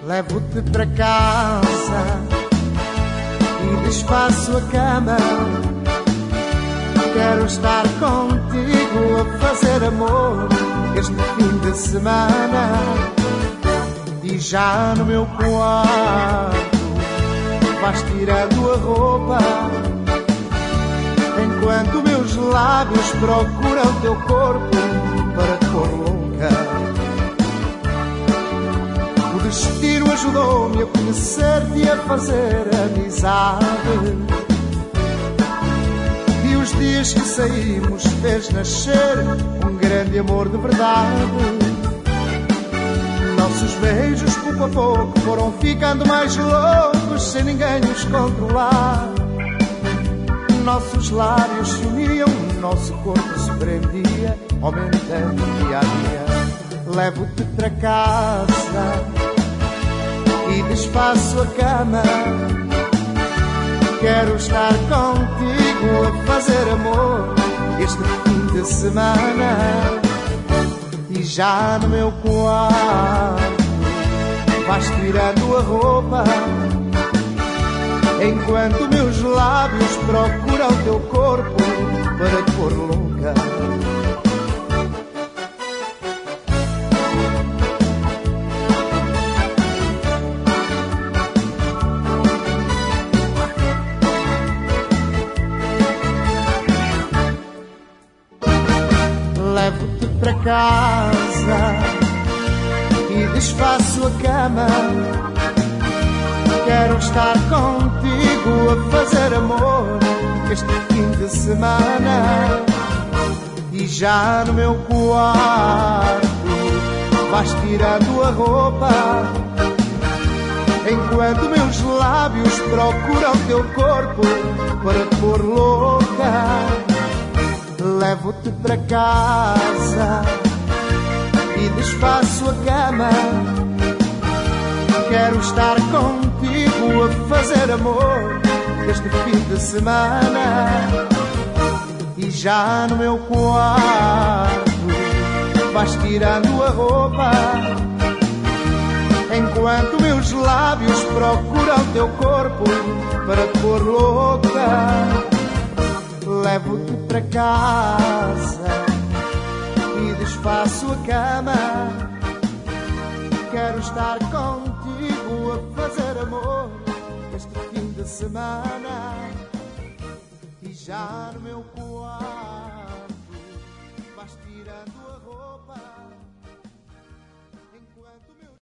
Levo-te para casa e desfaço a cama. Quero estar contigo a fazer amor este fim de semana. E já no meu quarto vais tirando a roupa, enquanto meus lábios procuram teu corpo para te pôr louca. O destino ajudou-me a conhecer-te e a fazer amizade, e os dias que saímos fez nascer um grande amor de verdade. Nossos beijos pouco a pouco foram ficando mais loucos, sem ninguém nos controlar. Nossos lábios se uniam, nosso corpo se prendia, aumentando dia a dia. Levo-te para casa e desfaço a cama. Quero estar contigo a fazer amor este fim de semana. E já no meu quarto vais tirando a roupa, enquanto meus lábios procuram teu corpo para te pôr louca. Levo-te para casa e desfaço a cama. Quero estar contigo a fazer amor este fim de semana. E já no meu quarto vais tirando a roupa, enquanto meus lábios procuram teu corpo para te pôr louca. Levo-te para casa e desfaço a cama. Quero estar contigo a fazer amor este fim de semana. E já no meu quarto vais tirando a roupa, enquanto meus lábios procuram teu corpo para te pôr louca. Levo-te para casa e desfaço a cama. Quero estar contigo a fazer amor este fim de semana. E já no meu quarto vais tirando a roupa.